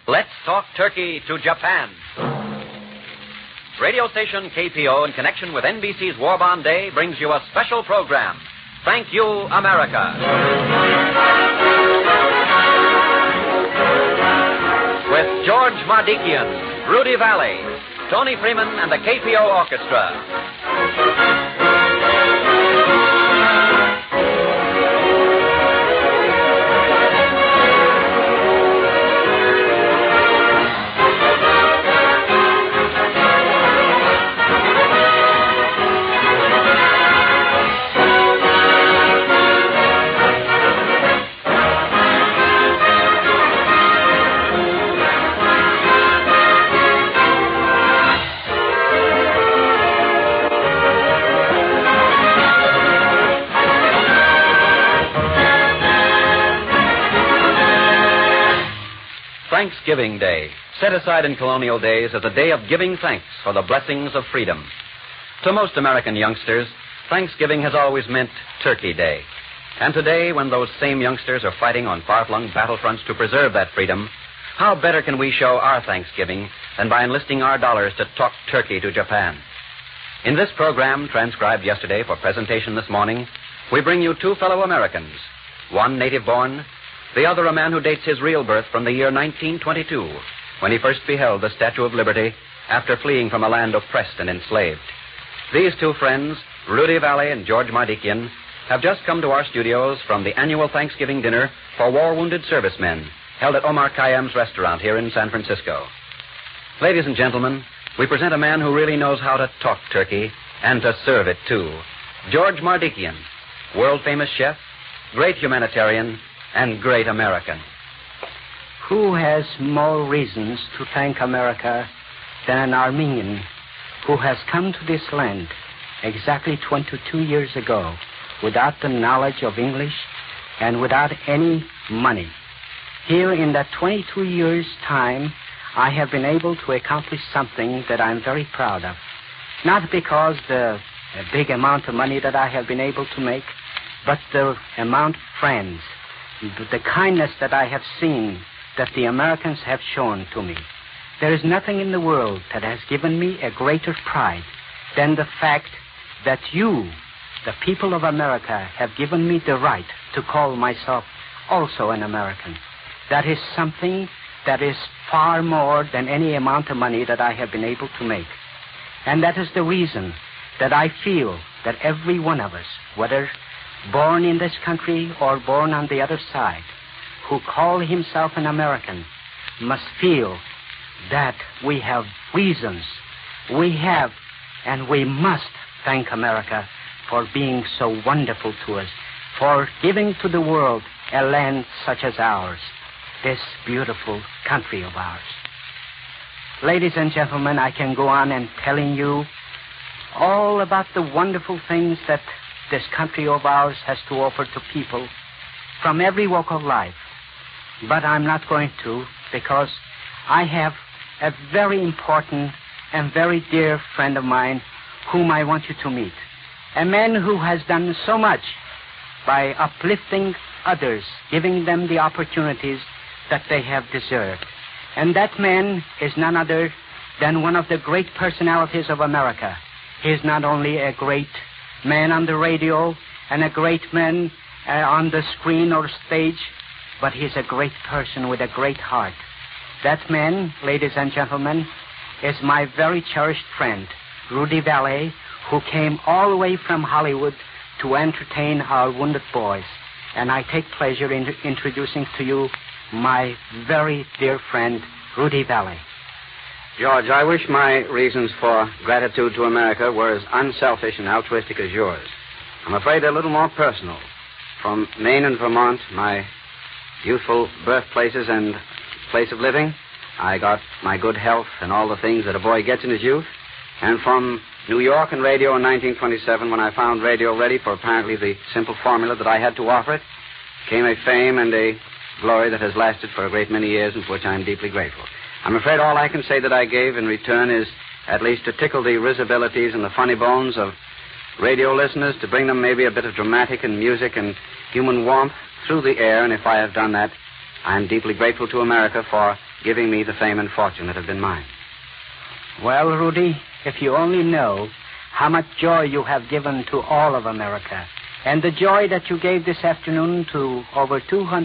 Let's talk turkey to Japan. Radio station KPO, in connection with NBC's War Bond Day, brings you a special program. Thank you, America. With George Mardikian, Rudy Valley, Tony Freeman, and the KPO Orchestra. Thanksgiving Day, set aside in colonial days as a day of giving thanks for the blessings of freedom. To most American youngsters, Thanksgiving has always meant Turkey Day. And today, when those same youngsters are fighting on far-flung battlefronts to preserve that freedom, how better can we show our Thanksgiving than by enlisting our dollars to talk turkey to Japan? In this program, transcribed yesterday for presentation this morning, we bring you two fellow Americans, one native-born, the other a man who dates his real birth from the year 1922, when he first beheld the Statue of Liberty after fleeing from a land oppressed and enslaved. These two friends, Rudy Valley and George Mardikian, have just come to our studios from the annual Thanksgiving dinner for war-wounded servicemen held at Omar Khayyam's restaurant here in San Francisco. Ladies and gentlemen, we present a man who really knows how to talk turkey and to serve it, too. George Mardikian, world-famous chef, great humanitarian, and great American. Who has more reasons to thank America than an Armenian who has come to this land exactly 22 years ago without the knowledge of English and without any money? Here in that 22 years' time, I have been able to accomplish something that I'm very proud of. Not because the big amount of money that I have been able to make, but the amount of friends, the kindness that I have seen that the Americans have shown to me. There is nothing in the world that has given me a greater pride than the fact that you, the people of America, have given me the right to call myself also an American. That is something that is far more than any amount of money that I have been able to make. And that is the reason that I feel that every one of us, whether born in this country or born on the other side, who call himself an American, must feel that we have reasons. We have and we must thank America for being so wonderful to us, for giving to the world a land such as ours, this beautiful country of ours. Ladies and gentlemen, I can go on and telling you all about the wonderful things that this country of ours has to offer to people from every walk of life. But I'm not going to, because I have a very important and very dear friend of mine whom I want you to meet. A man who has done so much by uplifting others, giving them the opportunities that they have deserved. And that man is none other than one of the great personalities of America. He is not only a great man on the radio and a great man on the screen or stage, but he's a great person with a great heart. That man, ladies and gentlemen, is my very cherished friend, Rudy Valley, who came all the way from Hollywood to entertain our wounded boys. And I take pleasure in introducing to you my very dear friend, Rudy Valley. George, I wish my reasons for gratitude to America were as unselfish and altruistic as yours. I'm afraid they're a little more personal. From Maine and Vermont, my youthful birthplaces and place of living, I got my good health and all the things that a boy gets in his youth. And from New York and radio in 1927, when I found radio ready for apparently the simple formula that I had to offer it, came a fame and a glory that has lasted for a great many years and for which I'm deeply grateful. I'm afraid all I can say that I gave in return is at least to tickle the risibilities and the funny bones of radio listeners, to bring them maybe a bit of dramatic and music and human warmth through the air, and if I have done that, I am deeply grateful to America for giving me the fame and fortune that have been mine. Well, Rudy, if you only know how much joy you have given to all of America, and the joy that you gave this afternoon to over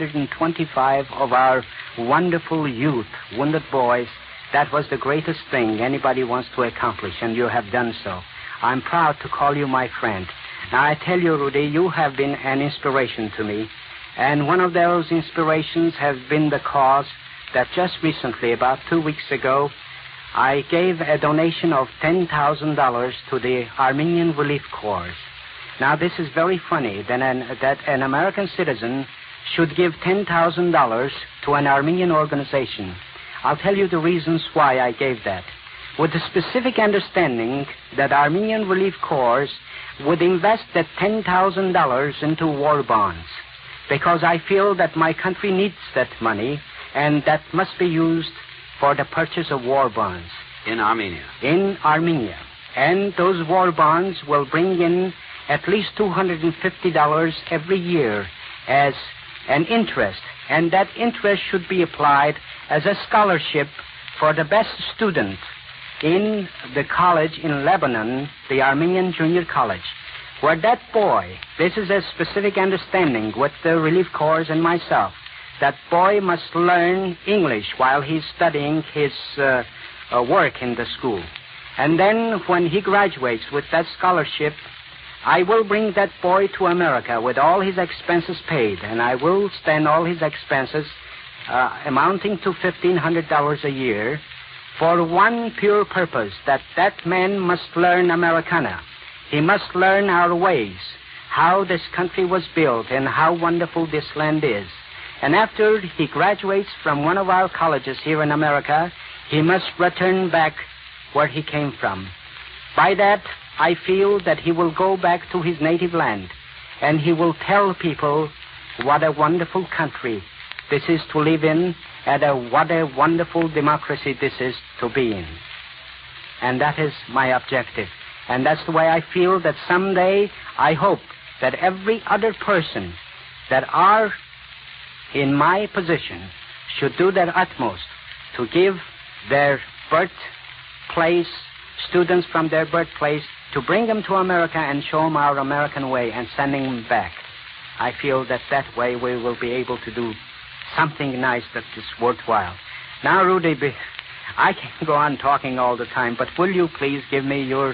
225 of our wonderful youth, wounded boys, that was the greatest thing anybody wants to accomplish, and you have done so. I'm proud to call you my friend. Now, I tell you, Rudy, you have been an inspiration to me, and one of those inspirations has been the cause that just recently, about 2 weeks ago, I gave a donation of $10,000 to the Armenian Relief Corps. Now, this is very funny that an American citizen should give $10,000 to an Armenian organization. I'll tell you the reasons why I gave that. With the specific understanding that Armenian Relief Corps would invest that $10,000 into war bonds, because I feel that my country needs that money, and that must be used for the purchase of war bonds. In Armenia? In Armenia. And those war bonds will bring in at least $250 every year as an interest, and that interest should be applied as a scholarship for the best student in the college in Lebanon, the Armenian Junior College, where that boy, this is a specific understanding with the Relief Corps and myself, that boy must learn English while he's studying his work in the school. And then when he graduates with that scholarship, I will bring that boy to America with all his expenses paid, and I will stand all his expenses amounting to $1,500 a year for one pure purpose, that that man must learn Americana. He must learn our ways, how this country was built and how wonderful this land is. And after he graduates from one of our colleges here in America, he must return back where he came from. By that, I feel that he will go back to his native land, and he will tell people what a wonderful country this is to live in, and what a wonderful democracy this is to be in. And that is my objective. And that's the way I feel that someday I hope that every other person that are in my position should do their utmost to give their birthplace, students from their birthplace, to bring them to America and show them our American way and sending them back. I feel that that way we will be able to do something nice that is worthwhile. Now, Rudy, I can go on talking all the time, but will you please give me your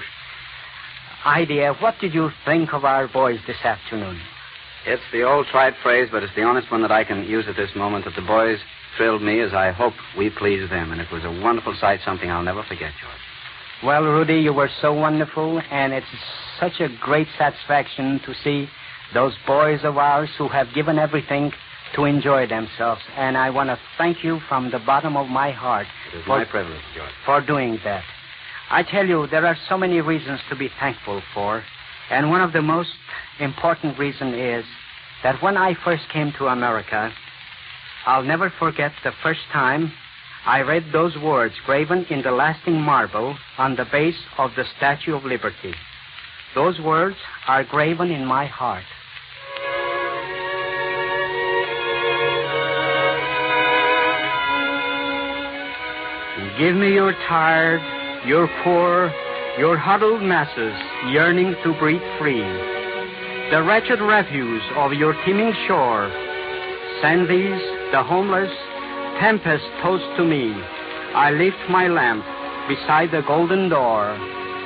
idea? What did you think of our boys this afternoon? It's the old tried phrase, but it's the honest one that I can use at this moment, that the boys thrilled me as I hope we pleased them. And it was a wonderful sight, something I'll never forget, George. Well, Rudy, you were so wonderful, and it's such a great satisfaction to see those boys of ours who have given everything to enjoy themselves. And I want to thank you from the bottom of my heart. It is my privilege, George. For doing that. I tell you, there are so many reasons to be thankful for, and one of the most important reasons is that when I first came to America, I'll never forget the first time I read those words graven in the lasting marble on the base of the Statue of Liberty. Those words are graven in my heart. Give me your tired, your poor, your huddled masses yearning to breathe free, the wretched refuse of your teeming shore. Send these, the homeless, tempest toast to me. I lift my lamp beside the golden door.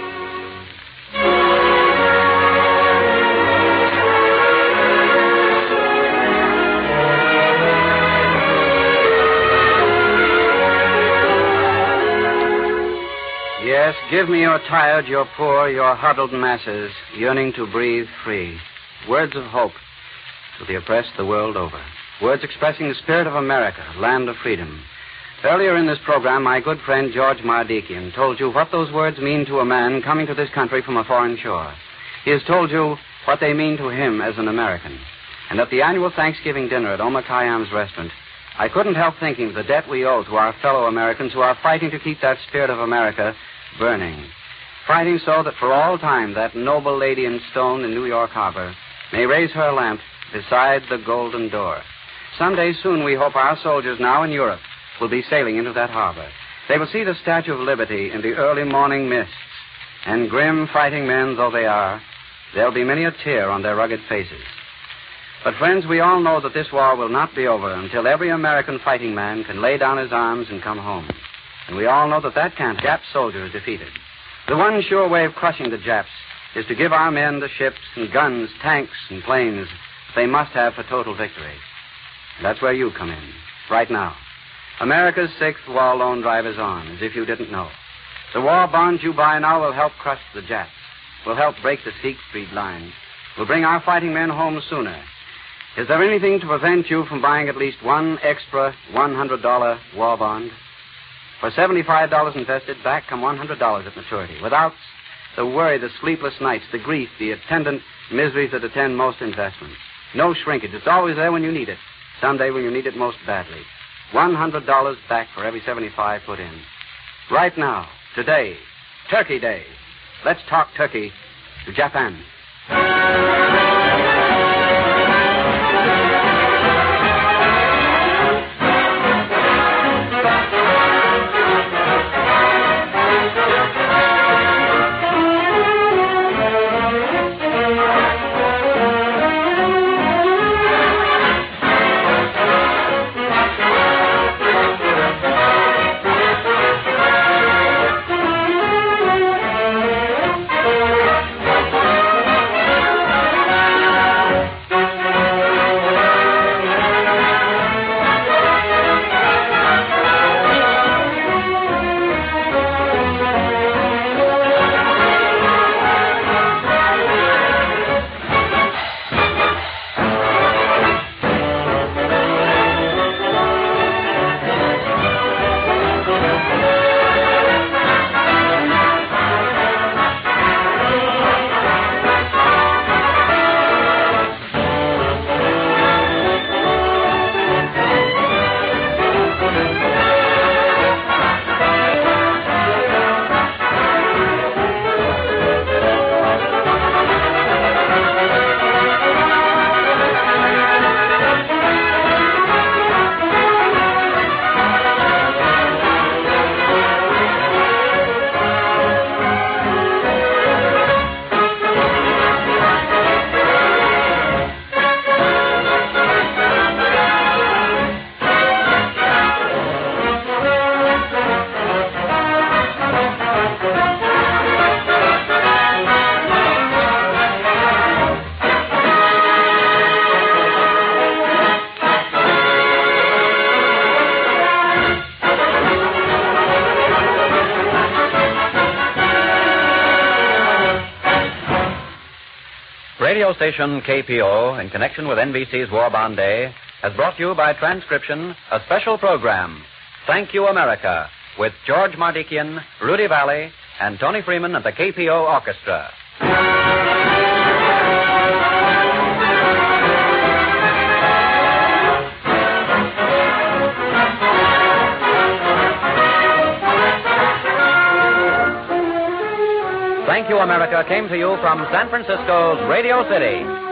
Yes, give me your tired, your poor, your huddled masses, yearning to breathe free. Words of hope to the oppressed the world over. Words expressing the spirit of America, land of freedom. Earlier in this program, my good friend George Mardikian told you what those words mean to a man coming to this country from a foreign shore. He has told you what they mean to him as an American. And at the annual Thanksgiving dinner at Omar Khayyam's restaurant, I couldn't help thinking of the debt we owe to our fellow Americans who are fighting to keep that spirit of America burning. Fighting so that for all time that noble lady in stone in New York Harbor may raise her lamp beside the golden door. Someday soon, we hope our soldiers now in Europe will be sailing into that harbor. They will see the Statue of Liberty in the early morning mists, and grim fighting men though they are, there'll be many a tear on their rugged faces. But, friends, we all know that this war will not be over until every American fighting man can lay down his arms and come home. And we all know that that can't. Jap soldier is defeated. The one sure way of crushing the Japs is to give our men the ships and guns, tanks and planes they must have for total victory. And that's where you come in, right now. America's 6th war loan drive is on, as if you didn't know. The war bonds you buy now will help crush the Japs, will help break the Siegfried line, will bring our fighting men home sooner. Is there anything to prevent you from buying at least one extra $100 war bond? For $75 invested, back come $100 at maturity, without the worry, the sleepless nights, the grief, the attendant miseries that attend most investments. No shrinkage. It's always there when you need it. Someday when you need it most badly. $100 back for every 75 put in. Right now, today, Turkey Day. Let's talk turkey to Japan. Radio station KPO, in connection with NBC's War Bond Day, has brought you by transcription a special program, Thank You, America, with George Mardikian, Rudy Valley, and Tony Freeman at the KPO Orchestra. Thank You, America came to you from San Francisco's Radio City.